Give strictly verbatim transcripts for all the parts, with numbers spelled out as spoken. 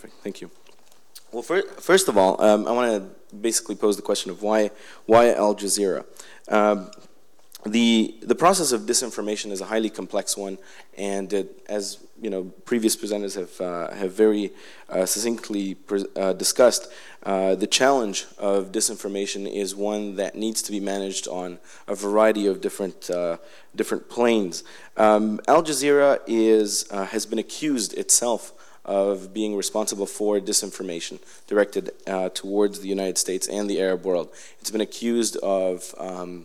Thank you. Well, fir first of all, um, I want to basically pose the question of why, why Al Jazeera? Um, the the process of disinformation is a highly complex one, and it, as you know, previous presenters have uh, have very uh, succinctly pre uh, discussed. Uh, the challenge of disinformation is one that needs to be managed on a variety of different uh, different planes. Um, Al Jazeera is uh, has been accused itself of being responsible for disinformation directed uh, towards the United States and the Arab world. It's been accused of um,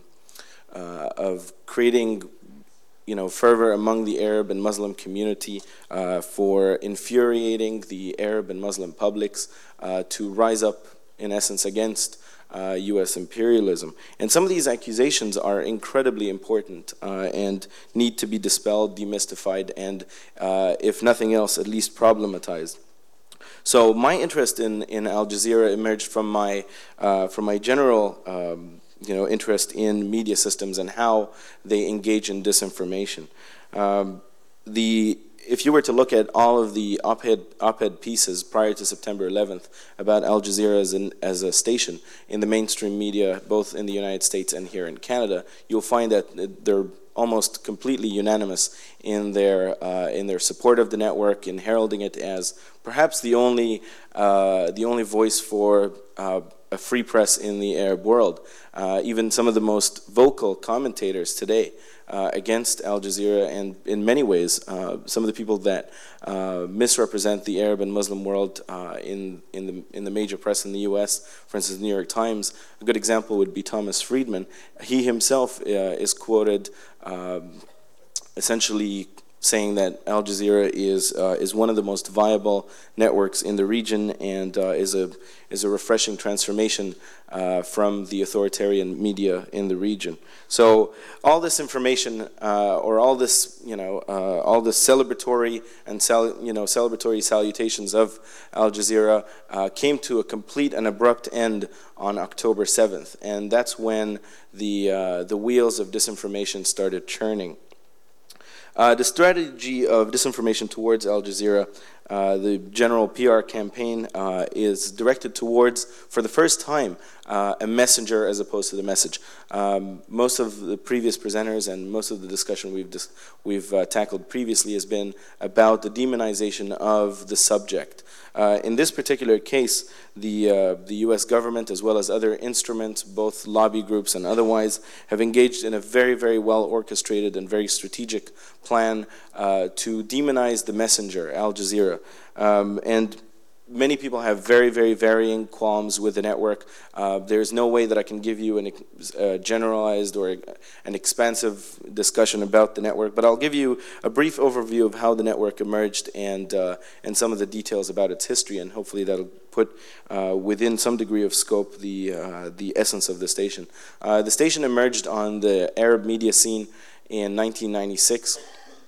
uh, of creating, you know, fervor among the Arab and Muslim community uh, for infuriating the Arab and Muslim publics uh, to rise up, in essence, against uh, U S imperialism. And some of these accusations are incredibly important uh, and need to be dispelled, demystified, and, uh, if nothing else, at least problematized. So my interest in, in Al Jazeera emerged from my, uh, from my general um, you know, interest in media systems and how they engage in disinformation. Um, the, if you were to look at all of the op-ed op-ed pieces prior to September eleventh about Al Jazeera as, an, as a station in the mainstream media, both in the United States and here in Canada, you'll find that they're almost completely unanimous in their uh, in their support of the network, in heralding it as perhaps the only uh, the only voice for uh, a free press in the Arab world. Uh, even some of the most vocal commentators today uh, against Al Jazeera, and in many ways, uh, some of the people that uh, misrepresent the Arab and Muslim world uh, in in the in the major press in the U S, for instance, the New York Times. A good example would be Thomas Friedman. He himself uh, is quoted um, essentially saying that Al Jazeera is uh, is one of the most viable networks in the region, and uh, is a is a refreshing transformation uh, from the authoritarian media in the region. So all this information, uh, or all this, you know, uh, all the celebratory and sal you know celebratory salutations of Al Jazeera uh, came to a complete and abrupt end on October seventh, and that's when the uh, the wheels of disinformation started churning. Uh, the strategy of disinformation towards Al Jazeera, uh, the general P R campaign, uh, is directed towards, for the first time, uh, a messenger as opposed to the message. Um, most of the previous presenters and most of the discussion we've, dis we've uh, tackled previously has been about the demonization of the subject. Uh, in this particular case, the, uh, the U S government, as well as other instruments, both lobby groups and otherwise, have engaged in a very, very well orchestrated and very strategic plan uh, to demonize the messenger, Al Jazeera. Um, and many people have very, very varying qualms with the network. Uh, there's no way that I can give you an, a uh, generalized or a, an expansive discussion about the network, but I'll give you a brief overview of how the network emerged and, uh, and some of the details about its history, and hopefully that'll put uh, within some degree of scope the, uh, the essence of the station. Uh, the station emerged on the Arab media scene in nineteen ninety-six.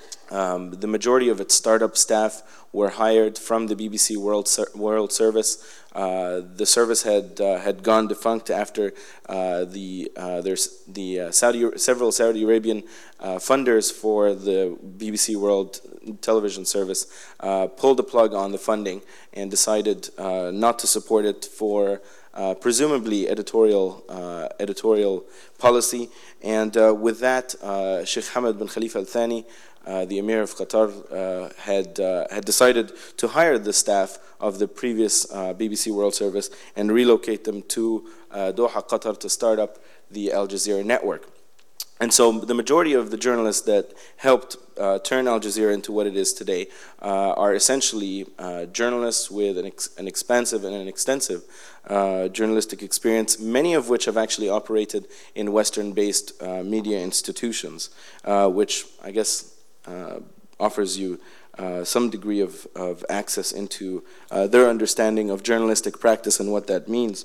Um, the majority of its startup staff were hired from the B B C World Ser World Service. Uh, the service had uh, had gone defunct after uh, the uh, there's the uh, Saudi several Saudi Arabian uh, funders for the B B C World Television Service uh, pulled the plug on the funding and decided uh, not to support it for uh, presumably editorial uh, editorial policy. And uh, with that, uh, Sheikh Hamad bin Khalifa Al Thani, Uh, the Emir of Qatar, uh, had, uh, had decided to hire the staff of the previous uh, B B C World Service and relocate them to uh, Doha, Qatar, to start up the Al Jazeera network. And so the majority of the journalists that helped uh, turn Al Jazeera into what it is today uh, are essentially uh, journalists with an, ex an expansive and an extensive uh, journalistic experience, many of which have actually operated in Western-based uh, media institutions, uh, which I guess Uh, offers you uh, some degree of, of access into uh, their understanding of journalistic practice and what that means.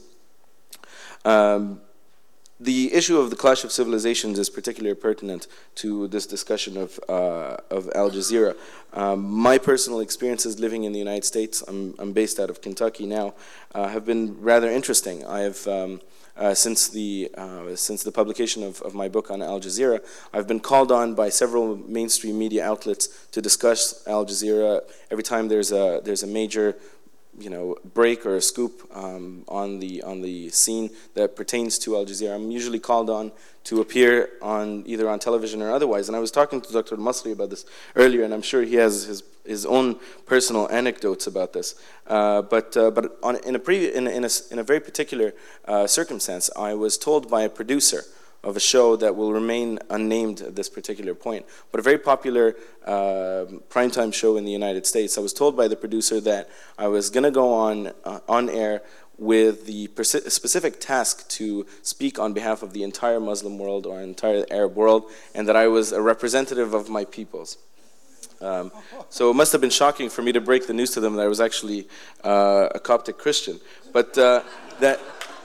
Um, the issue of the clash of civilizations is particularly pertinent to this discussion of, uh, of Al Jazeera. Um, my personal experiences living in the United States, I'm, I'm based out of Kentucky now, uh, have been rather interesting. I have um, Uh, since the uh, since the publication of, of my book on Al Jazeera, I've been called on by several mainstream media outlets to discuss Al Jazeera every time there's a there's a major you know, break or a scoop um, on the on the scene that pertains to Al Jazeera, I'm usually called on to appear on either on television or otherwise. And I was talking to Doctor Masri about this earlier, and I'm sure he has his his own personal anecdotes about this. Uh, but uh, but on, in a previous in, in a in a very particular uh, circumstance, I was told by a producer of a show that will remain unnamed at this particular point, but a very popular uh, primetime show in the United States. I was told by the producer that I was going to go on uh, on air with the specific task to speak on behalf of the entire Muslim world or entire Arab world, and that I was a representative of my peoples. Um, so it must have been shocking for me to break the news to them that I was actually uh, a Coptic Christian, but uh, that.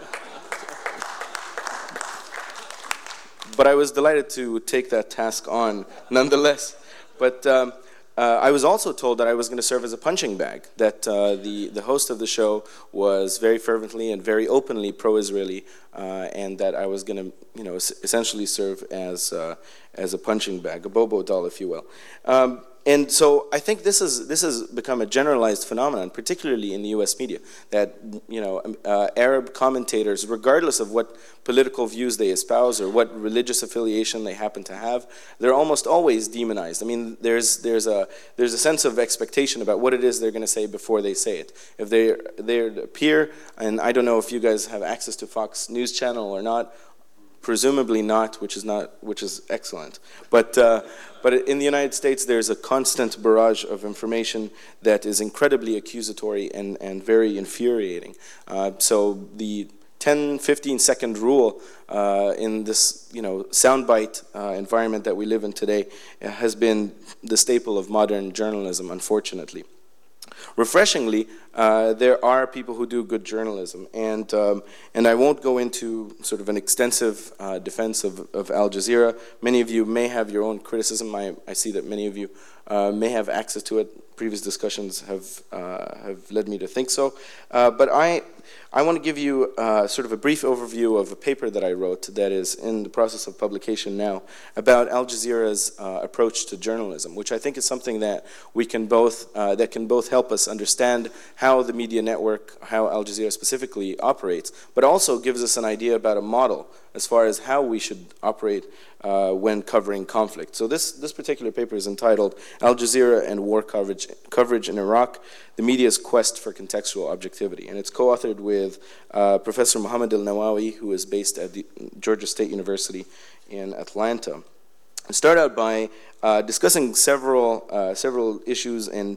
But I was delighted to take that task on, nonetheless. But um, uh, I was also told that I was going to serve as a punching bag, that uh, the, the host of the show was very fervently and very openly pro-Israeli, uh, and that I was going to, you know, essentially serve as, uh, as a punching bag, a bobo doll, if you will. Um, And so I think this is this has become a generalized phenomenon, particularly in the U S media, that you know uh, Arab commentators, regardless of what political views they espouse or what religious affiliation they happen to have, they're almost always demonized. I mean, there's there's a there's a sense of expectation about what it is they're going to say before they say it. If they they appear, and I don't know if you guys have access to Fox News Channel or not. Presumably not, which is not, which is excellent. But uh, but in the United States, there's a constant barrage of information that is incredibly accusatory and and very infuriating. Uh, so the ten, fifteen second rule uh, in this you know soundbite uh, environment that we live in today has been the staple of modern journalism, unfortunately. Refreshingly, uh, there are people who do good journalism, and um, and I won't go into sort of an extensive uh, defense of, of Al Jazeera. Many of you may have your own criticism. I, I see that many of you uh, may have access to it. Previous discussions have uh, have led me to think so. Uh, but I I want to give you uh, sort of a brief overview of a paper that I wrote that is in the process of publication now about Al Jazeera's uh, approach to journalism, which I think is something that we can both uh, that can both help us understand how the media network, how Al Jazeera specifically operates, but also gives us an idea about a model as far as how we should operate uh, when covering conflict. So this, this particular paper is entitled Al Jazeera and War Coverage, Coverage in Iraq, the Media's Quest for Contextual Objectivity. And it's co-authored with uh, Professor Mohammed Al-Nawawi, who is based at the Georgia State University in Atlanta. I start out by uh, discussing several, uh, several issues and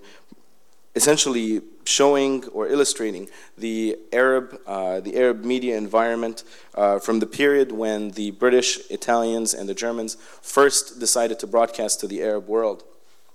essentially showing or illustrating the Arab, uh, the Arab media environment uh, from the period when the British, Italians, and the Germans first decided to broadcast to the Arab world.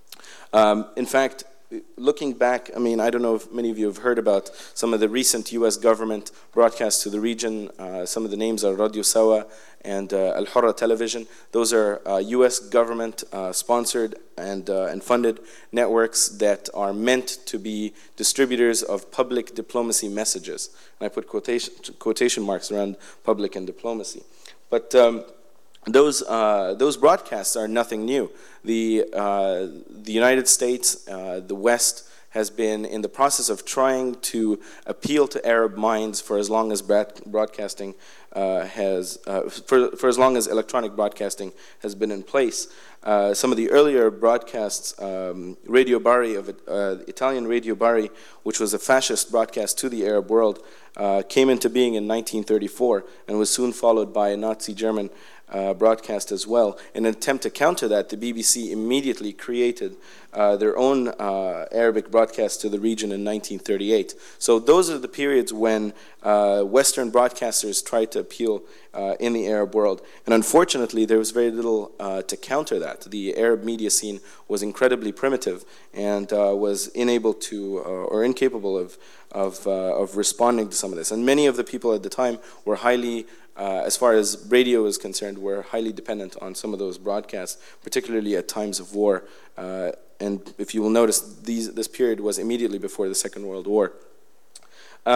Um, in fact, looking back, I mean, I don't know if many of you have heard about some of the recent U S government broadcasts to the region. Uh, some of the names are Radio Sawa and uh, Al Hurra Television. Those are uh, U S government uh, sponsored and, uh, and funded networks that are meant to be distributors of public diplomacy messages. And I put quotation, quotation marks around public and diplomacy. But um, Those, uh, those broadcasts are nothing new. The, uh, the United States, uh, the West, has been in the process of trying to appeal to Arab minds for as long as broadcasting uh, has, uh, for, for as long as electronic broadcasting has been in place. Uh, some of the earlier broadcasts, um, Radio Bari, of uh, Italian Radio Bari, which was a fascist broadcast to the Arab world, uh, came into being in nineteen thirty-four and was soon followed by a Nazi German Uh, broadcast as well. In an attempt to counter that, the B B C immediately created uh, their own uh, Arabic broadcast to the region in nineteen thirty-eight. So those are the periods when uh, Western broadcasters tried to appeal uh, in the Arab world. And unfortunately, there was very little uh, to counter that. The Arab media scene was incredibly primitive and uh, was unable to uh, or incapable of, of, uh, of responding to some of this. And many of the people at the time were highly Uh, as far as radio is concerned, we're highly dependent on some of those broadcasts, particularly at times of war. Uh, and if you will notice, these, this period was immediately before the Second World War. Um,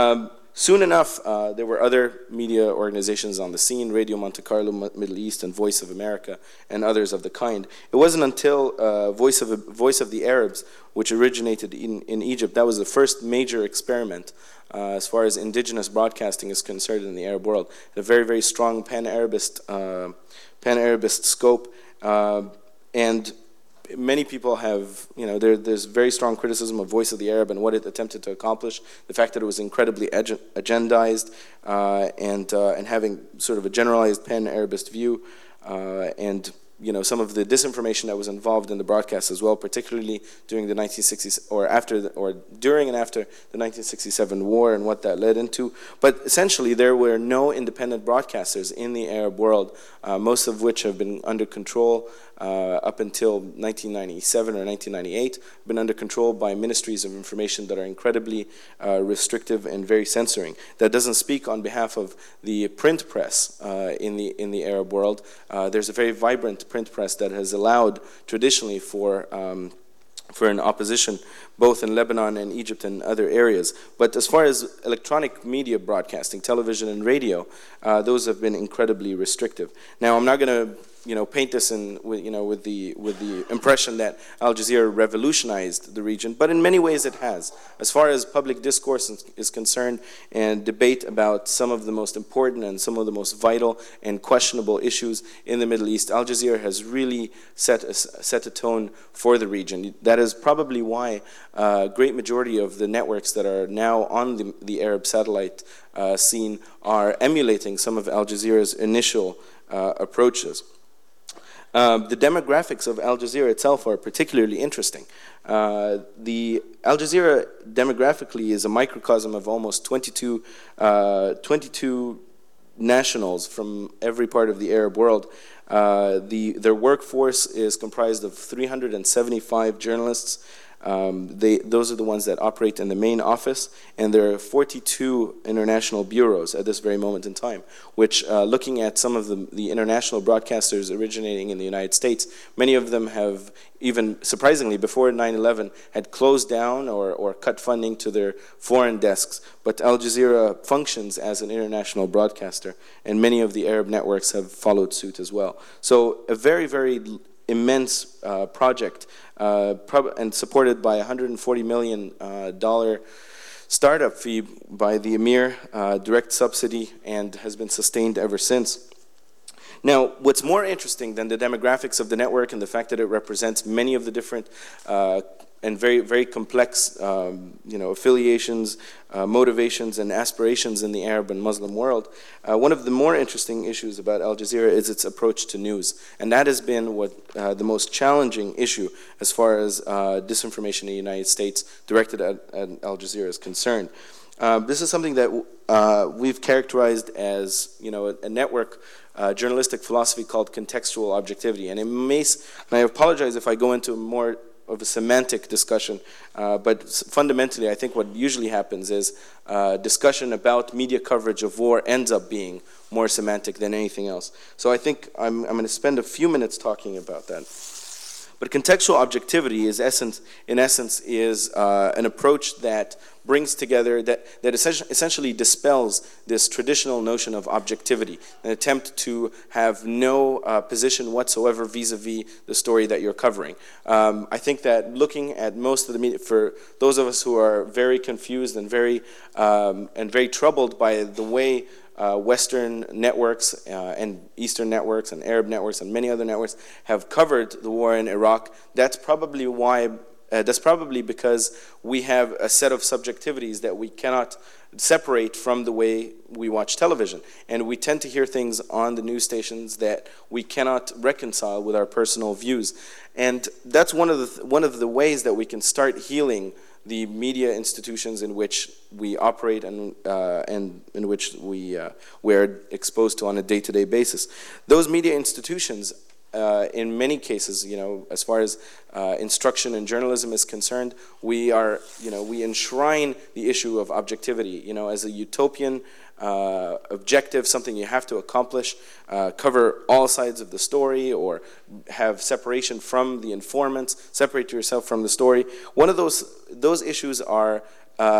soon enough, uh, there were other media organizations on the scene, Radio Monte Carlo, Middle East, and Voice of America, and others of the kind. It wasn't until uh, Voice of Voice of the Arabs, which originated in, in Egypt, that was the first major experiment uh, as far as indigenous broadcasting is concerned in the Arab world. A very, very strong pan-Arabist, uh, pan-Arabist scope, uh, and many people have, you know, there, there's very strong criticism of Voice of the Arab and what it attempted to accomplish. The fact that it was incredibly agendized uh, and, uh, and having sort of a generalized pan-Arabist view, uh, and you know, some of the disinformation that was involved in the broadcast as well, particularly during the nineteen sixties, or after, the, or during and after the nineteen sixty-seven war and what that led into. But essentially, there were no independent broadcasters in the Arab world, uh, most of which have been under control uh, up until nineteen ninety-seven or nineteen ninety-eight, been under control by ministries of information that are incredibly uh, restrictive and very censoring. That doesn't speak on behalf of the print press uh, in the in the Arab world. Uh, there's a very vibrant print press that has allowed traditionally for um, for an opposition both in Lebanon and Egypt and other areas. But as far as electronic media broadcasting, television and radio, uh, those have been incredibly restrictive. Now, I'm not going to you know, paint this in, with, you know, with the with the impression that Al Jazeera revolutionized the region, but in many ways it has. As far as public discourse is concerned and debate about some of the most important and some of the most vital and questionable issues in the Middle East, Al Jazeera has really set a, set a tone for the region. That is probably why a great majority of the networks that are now on the, the Arab satellite uh, scene are emulating some of Al Jazeera's initial uh, approaches. Uh, the demographics of Al Jazeera itself are particularly interesting. Uh, the Al Jazeera demographically is a microcosm of almost twenty-two, uh, twenty-two nationals from every part of the Arab world. Uh, the, their workforce is comprised of three hundred seventy-five journalists. Um, they, those are the ones that operate in the main office, and there are forty-two international bureaus at this very moment in time, which, uh, looking at some of the, the international broadcasters originating in the United States, many of them have even, surprisingly, before nine eleven, had closed down or, or cut funding to their foreign desks. But Al Jazeera functions as an international broadcaster, and many of the Arab networks have followed suit as well. So a very, very immense uh, project, uh, and supported by a one hundred forty million dollar uh, startup fee by the Emir, uh, direct subsidy, and has been sustained ever since. Now, what's more interesting than the demographics of the network and the fact that it represents many of the different uh, and very, very complex, um, you know, affiliations, uh, motivations, and aspirations in the Arab and Muslim world, uh, one of the more interesting issues about Al Jazeera is its approach to news. And that has been what uh, the most challenging issue as far as uh, disinformation in the United States directed at, at Al Jazeera is concerned. Uh, this is something that uh, we've characterized as, you know, a, a network uh, journalistic philosophy called contextual objectivity. And it may, and I apologize if I go into more of a semantic discussion, uh, but fundamentally I think what usually happens is uh, discussion about media coverage of war ends up being more semantic than anything else. So I think I'm, I'm going to spend a few minutes talking about that. But contextual objectivity is essence, in essence is uh, an approach that brings together, that, that essentially dispels this traditional notion of objectivity, an attempt to have no uh, position whatsoever vis-a-vis the story that you're covering. Um, I think that looking at most of the media, for those of us who are very confused and very, um, and very troubled by the way Uh, Western networks uh, and Eastern networks and Arab networks and many other networks have covered the war in Iraq, that's probably why, uh, that's probably because we have a set of subjectivities that we cannot separate from the way we watch television. And we tend to hear things on the news stations that we cannot reconcile with our personal views. And that's one of the, th one of the ways that we can start healing the media institutions in which we operate and, uh, and in which we, uh, we're exposed to on a day-to-day basis. Those media institutions, uh, in many cases, you know, as far as uh, instruction and journalism is concerned, we are, you know, we enshrine the issue of objectivity, you know, as a utopian Uh, objective, something you have to accomplish, uh, cover all sides of the story, or have separation from the informants, separate yourself from the story. One of those those issues are uh,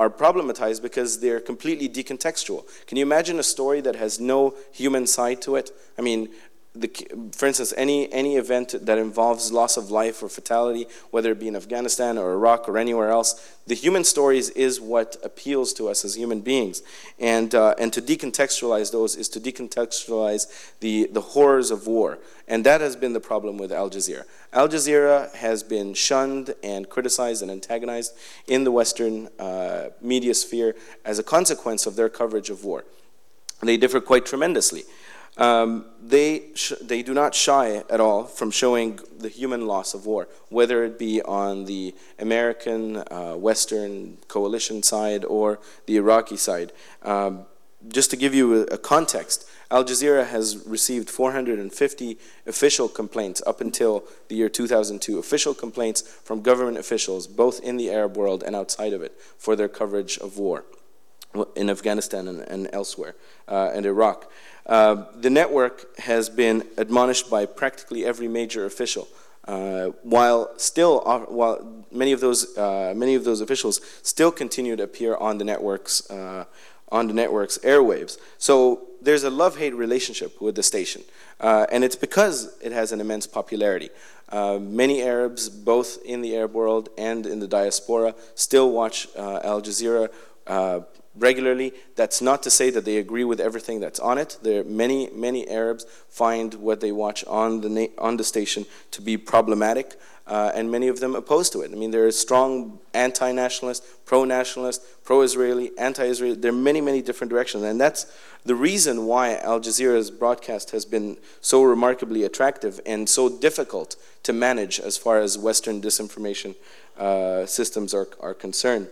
are problematized because they're completely decontextual. Can you imagine a story that has no human side to it? I mean, The, for instance, any, any event that involves loss of life or fatality, whether it be in Afghanistan or Iraq or anywhere else, the human stories is what appeals to us as human beings. And, uh, and to decontextualize those is to decontextualize the, the horrors of war. And that has been the problem with Al Jazeera. Al Jazeera has been shunned and criticized and antagonized in the Western uh, media sphere as a consequence of their coverage of war. They differ quite tremendously. Um, they, sh they do not shy at all from showing the human loss of war, whether it be on the American, uh, Western coalition side or the Iraqi side. Um, just to give you a, a context, Al Jazeera has received four hundred fifty official complaints up until the year two thousand two, official complaints from government officials, both in the Arab world and outside of it, for their coverage of war in Afghanistan and, and elsewhere, uh, and Iraq. Uh, the network has been admonished by practically every major official, uh, while still, uh, while many of those uh, many of those officials still continue to appear on the network's uh, on the network's airwaves. So there's a love-hate relationship with the station, uh, and it's because it has an immense popularity. Uh, many Arabs, both in the Arab world and in the diaspora, still watch uh, Al Jazeera Uh, regularly. That's not to say that they agree with everything that's on it. There, many, many Arabs find what they watch on the na on the station to be problematic, uh, and many of them opposed to it. I mean, there are strong anti-nationalist, pro-nationalist, pro-Israeli, anti-Israeli. There are many, many different directions, and that's the reason why Al Jazeera's broadcast has been so remarkably attractive and so difficult to manage as far as Western disinformation uh, systems are, are concerned.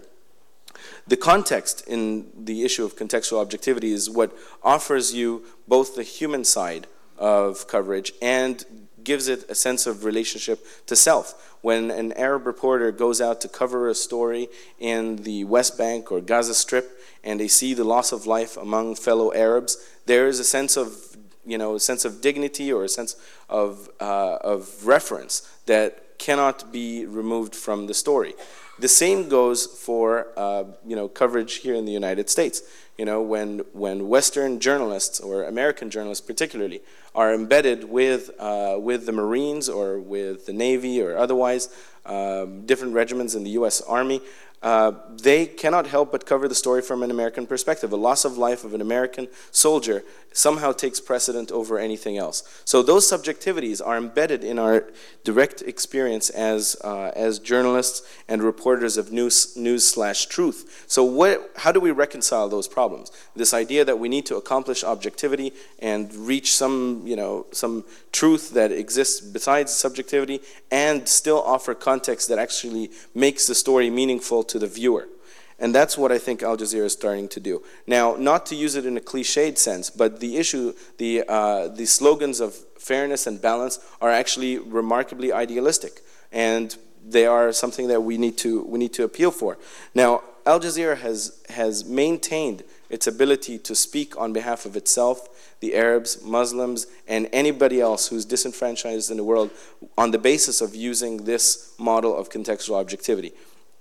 The context in the issue of contextual objectivity is what offers you both the human side of coverage and gives it a sense of relationship to self. When an Arab reporter goes out to cover a story in the West Bank or Gaza Strip and they see the loss of life among fellow Arabs, there is a sense of, you know, a sense of dignity or a sense of, uh, of reference that cannot be removed from the story. The same goes for uh, you know, coverage here in the United States. You know, when, when Western journalists, or American journalists particularly, are embedded with, uh, with the Marines or with the Navy or otherwise, um, different regiments in the U S Army, uh, they cannot help but cover the story from an American perspective. A loss of life of an American soldier somehow takes precedent over anything else. So those subjectivities are embedded in our direct experience as, uh, as journalists and reporters of news, news slash truth. So what, how do we reconcile those problems? This idea that we need to accomplish objectivity and reach some, you know, some truth that exists besides subjectivity and still offer context that actually makes the story meaningful to the viewer. And that's what I think Al Jazeera is starting to do. Now, not to use it in a cliched sense, but the issue, the, uh, the slogans of fairness and balance are actually remarkably idealistic. And they are something that we need to, we need to appeal for. Now, Al Jazeera has, has maintained its ability to speak on behalf of itself, the Arabs, Muslims, and anybody else who's disenfranchised in the world on the basis of using this model of contextual objectivity.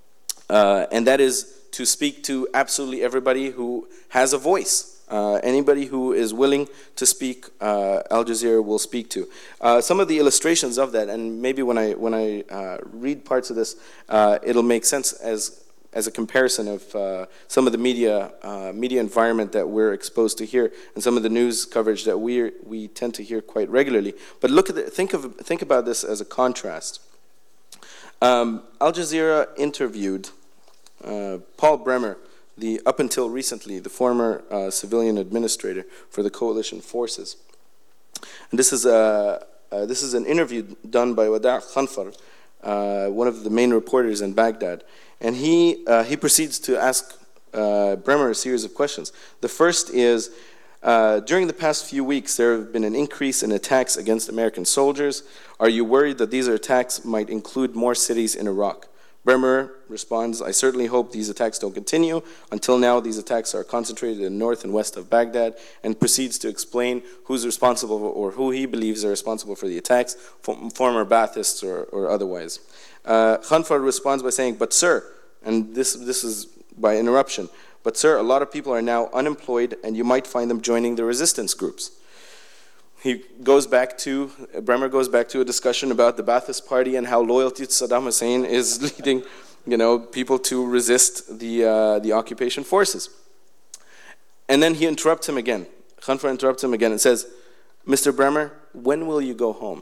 Uh, and that is to speak to absolutely everybody who has a voice. Uh, anybody who is willing to speak, uh, Al Jazeera will speak to. Uh, some of the illustrations of that, and maybe when I, when I uh, read parts of this, uh, it'll make sense as, as a comparison of uh, some of the media, uh, media environment that we're exposed to here and some of the news coverage that we we tend to hear quite regularly. But look at the, think, of, think about this as a contrast. Um, Al Jazeera interviewed Uh, Paul Bremer, the, up until recently, the former uh, civilian administrator for the coalition forces. And this is, a, uh, this is an interview done by Wada' Khanfar, uh, one of the main reporters in Baghdad. And he, uh, he proceeds to ask uh, Bremer a series of questions. The first is, uh, during the past few weeks, there have been an increase in attacks against American soldiers. Are you worried that these attacks might include more cities in Iraq? Bremer responds, I certainly hope these attacks don't continue. Until now, these attacks are concentrated in north and west of Baghdad, and proceeds to explain who's responsible or who he believes are responsible for the attacks, former Baathists or, or otherwise. Uh, Khanfar responds by saying, but sir, and this, this is by interruption. But sir, a lot of people are now unemployed and you might find them joining the resistance groups. He goes back to, Bremer goes back to a discussion about the Ba'athist Party and how loyalty to Saddam Hussein is leading, you know, people to resist the, uh, the occupation forces. And then he interrupts him again. Khanfar interrupts him again and says, Mister Bremer, when will you go home?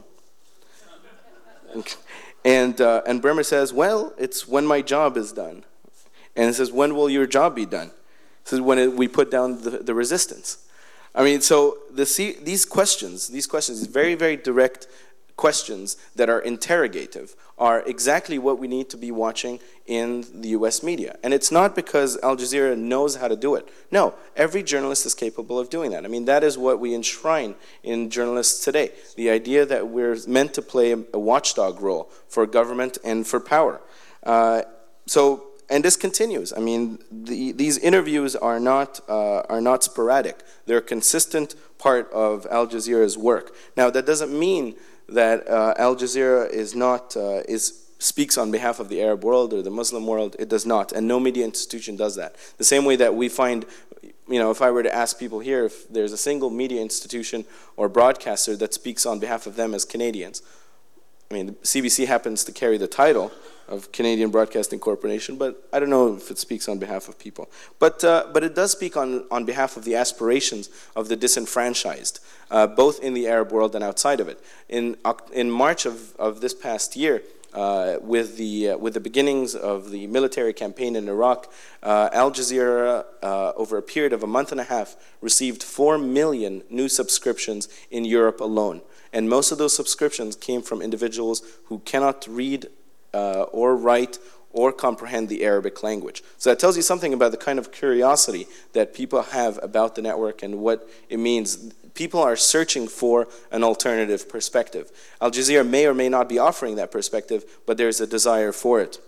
And, uh, and Bremer says, well, it's when my job is done. And he says, when will your job be done? He says, when it, we put down the, the resistance. I mean, so the, see, these questions, these questions, these very, very direct questions that are interrogative are exactly what we need to be watching in the U S media. And it's not because Al Jazeera knows how to do it. No, every journalist is capable of doing that. I mean, that is what we enshrine in journalists today. The idea that we're meant to play a watchdog role for government and for power. Uh, so, and this continues. I mean, the, these interviews are not, uh, are not sporadic. They're a consistent part of Al Jazeera's work. Now, that doesn't mean that uh, Al Jazeera is not, uh, is, speaks on behalf of the Arab world or the Muslim world. It does not, and no media institution does that. The same way that we find, you know, if I were to ask people here if there's a single media institution or broadcaster that speaks on behalf of them as Canadians. I mean, the C B C happens to carry the title of Canadian Broadcasting Corporation, but I don't know if it speaks on behalf of people. But, uh, but it does speak on, on behalf of the aspirations of the disenfranchised, uh, both in the Arab world and outside of it. In, in March of, of this past year, uh, with, the, uh, with the beginnings of the military campaign in Iraq, uh, Al Jazeera, uh, over a period of a month and a half, received four million new subscriptions in Europe alone. And most of those subscriptions came from individuals who cannot read Uh, or write or comprehend the Arabic language. So that tells you something about the kind of curiosity that people have about the network and what it means. People are searching for an alternative perspective. Al Jazeera may or may not be offering that perspective, but there's a desire for it.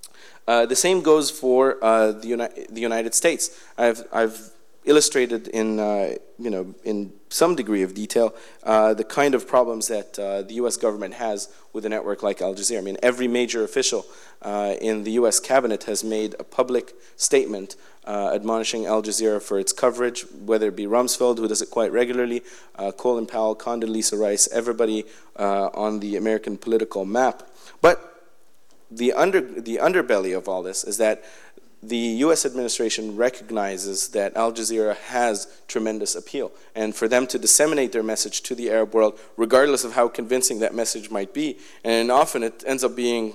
Uh, the same goes for uh, the, Uni the United States. I've, I've illustrated in, uh, you know, in some degree of detail uh, the kind of problems that uh, the U S government has with a network like Al Jazeera. I mean, every major official uh, in the U S cabinet has made a public statement uh, admonishing Al Jazeera for its coverage, whether it be Rumsfeld, who does it quite regularly, uh, Colin Powell, Condoleezza Rice, everybody uh, on the American political map. But the, under, the underbelly of all this is that the U S administration recognizes that Al Jazeera has tremendous appeal. And for them to disseminate their message to the Arab world, regardless of how convincing that message might be, and often it ends up being,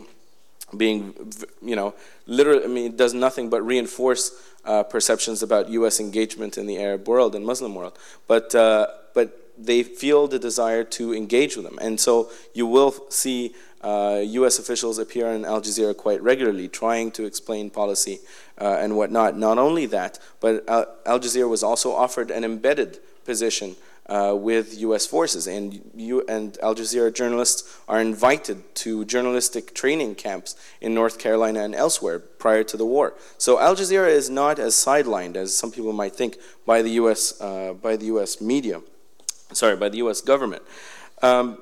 being you know, literally, I mean, it does nothing but reinforce uh, perceptions about U S engagement in the Arab world and Muslim world. But, uh, but they feel the desire to engage with them. And so you will see Uh, U S officials appear in Al Jazeera quite regularly, trying to explain policy uh, and whatnot. Not only that, but Al, Al Jazeera was also offered an embedded position uh, with U S forces, and, you, and Al Jazeera journalists are invited to journalistic training camps in North Carolina and elsewhere prior to the war. So Al Jazeera is not as sidelined as some people might think by the U S uh, by the U S media, sorry, by the U S government. Um,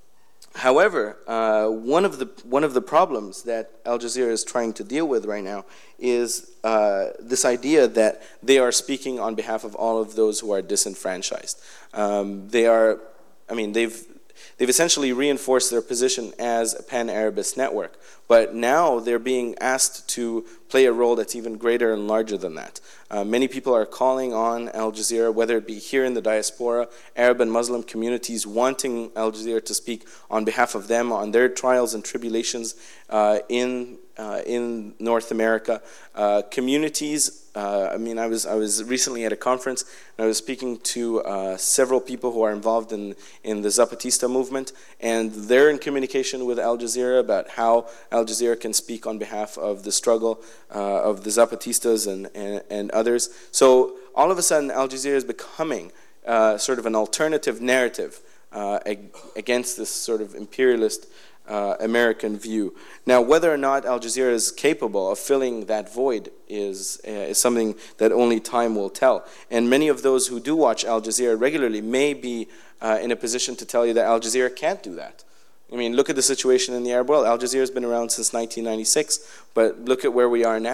However, uh, one of the one of the problems that Al Jazeera is trying to deal with right now is uh, this idea that they are speaking on behalf of all of those who are disenfranchised. Um, they are, I mean, they've they've essentially reinforced their position as a pan-Arabist network, but now they're being asked to play a role that's even greater and larger than that. Uh, many people are calling on Al Jazeera, whether it be here in the diaspora, Arab and Muslim communities wanting Al Jazeera to speak on behalf of them, on their trials and tribulations uh, in, uh, in North America. Uh, communities, uh, I mean, I was, I was recently at a conference, and I was speaking to uh, several people who are involved in, in the Zapatista movement, and they're in communication with Al Jazeera about how Al Jazeera can speak on behalf of the struggle uh, of the Zapatistas and, and, and others. So all of a sudden, Al Jazeera is becoming uh, sort of an alternative narrative uh, ag against this sort of imperialist uh, American view. Now, whether or not Al Jazeera is capable of filling that void is, uh, is something that only time will tell. And many of those who do watch Al Jazeera regularly may be uh, in a position to tell you that Al Jazeera can't do that. I mean, look at the situation in the Arab world. Al Jazeera has been around since nineteen ninety-six, but look at where we are now.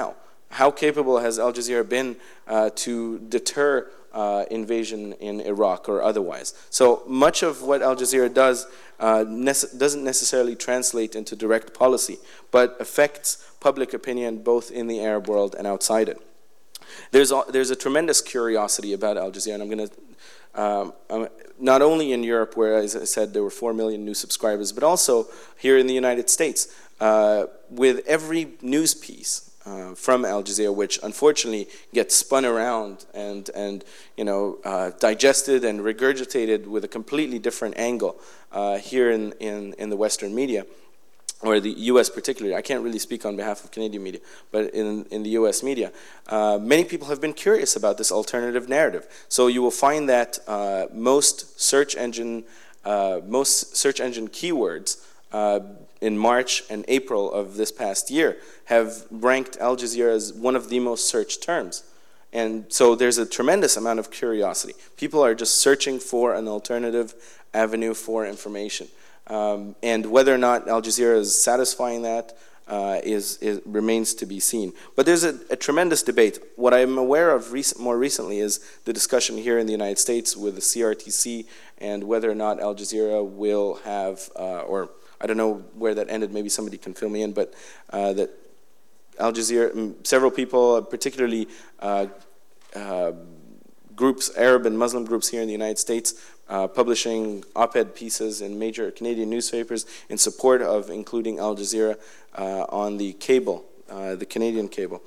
how capable has Al Jazeera been uh, to deter uh, invasion in Iraq or otherwise? So much of what Al Jazeera does uh, nece doesn't necessarily translate into direct policy, but affects public opinion both in the Arab world and outside it. There's a, there's a tremendous curiosity about Al Jazeera, and I'm going to, um, I'm, not only in Europe, where, as I said, there were four million new subscribers, but also here in the United States, uh, with every news piece uh, from Al Jazeera, which unfortunately gets spun around and, and you know, uh, digested and regurgitated with a completely different angle uh, here in, in, in the Western media, or the U S particularly. I can't really speak on behalf of Canadian media, but in, in the U S media, uh, many people have been curious about this alternative narrative. So you will find that uh, most search engine, uh, most search engine keywords uh, in March and April of this past year have ranked Al Jazeera as one of the most searched terms. And so there's a tremendous amount of curiosity. People are just searching for an alternative avenue for information. Um, and whether or not Al Jazeera is satisfying that uh, is, is, remains to be seen. But there's a, a tremendous debate. What I'm aware of recent, more recently is the discussion here in the United States with the C R T C and whether or not Al Jazeera will have, uh, or I don't know where that ended, maybe somebody can fill me in, but uh, that Al Jazeera, several people, particularly uh, uh, groups, Arab and Muslim groups here in the United States, Uh, publishing op-ed pieces in major Canadian newspapers in support of including Al Jazeera uh, on the cable, uh, the Canadian cable.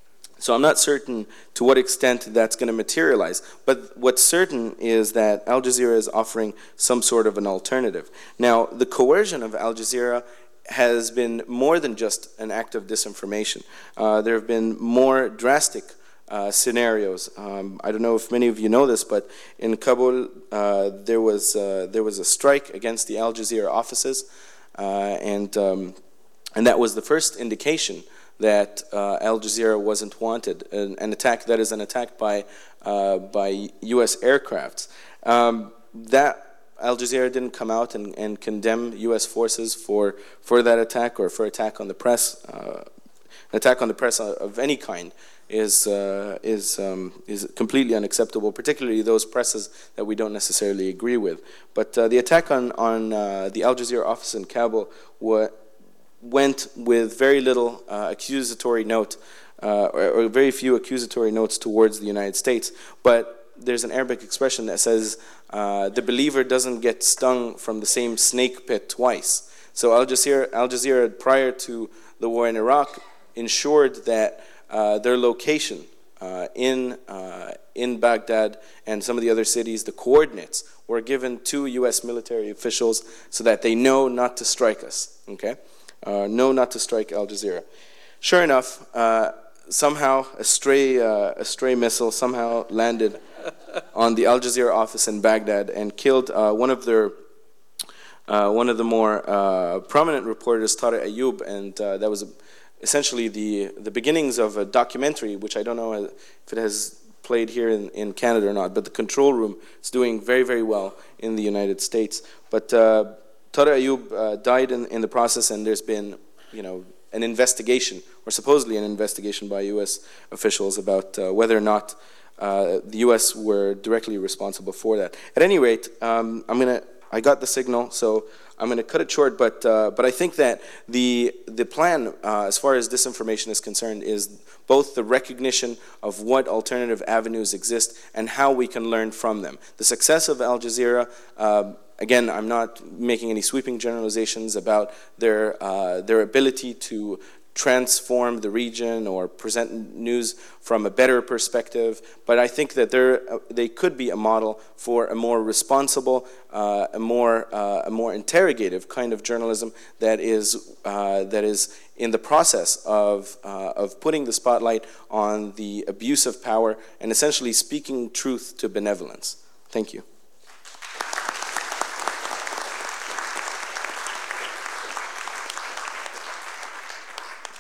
So I'm not certain to what extent that's going to materialize, but what's certain is that Al Jazeera is offering some sort of an alternative. Now, the coercion of Al Jazeera has been more than just an act of disinformation. Uh, there have been more drastic Uh, scenarios. Um, I don't know if many of you know this, but in Kabul uh, there was uh, there was a strike against the Al Jazeera offices, uh, and um, and that was the first indication that uh, Al Jazeera wasn't wanted. An, an attack that is an attack by uh, by U S aircrafts. Um, that Al Jazeera didn't come out and, and condemn U S forces for for that attack or for attack on the press. Uh, an attack on the press of any kind is uh, is um, is completely unacceptable, particularly those presses that we don't necessarily agree with. But uh, the attack on on uh, the Al Jazeera office in Kabul went with very little uh, accusatory note, uh, or, or very few accusatory notes towards the United States. But there's an Arabic expression that says uh, the believer doesn't get stung from the same snake pit twice. So Al Jazeera, Al Jazeera prior to the war in Iraq, ensured that Uh, their location uh, in uh, in Baghdad and some of the other cities, the coordinates were given to U S military officials so that they know not to strike us. Okay, uh, know not to strike Al Jazeera. Sure enough, uh, somehow a stray uh, a stray missile somehow landed on the Al Jazeera office in Baghdad and killed uh, one of their uh, one of the more uh, prominent reporters, Tariq Ayoub, and uh, that was a essentially the, the beginnings of a documentary, which I don't know if it has played here in, in Canada or not, but The Control Room is doing very, very well in the United States. But uh, Tariq Ayoub uh, died in, in the process, and there's been, you know, an investigation, or supposedly an investigation by U S officials about uh, whether or not uh, the U S were directly responsible for that. At any rate, um, I'm gonna, I got the signal, so I'm going to cut it short, but uh, but I think that the the plan, uh, as far as disinformation is concerned, is both the recognition of what alternative avenues exist and how we can learn from them. The success of Al Jazeera, uh, again, I'm not making any sweeping generalizations about their uh, their ability to transform the region or present news from a better perspective, but I think that they're, uh, they could be a model for a more responsible, uh, a more uh, a more interrogative kind of journalism that is uh, that is in the process of uh, of putting the spotlight on the abuse of power and essentially speaking truth to benevolence. Thank you.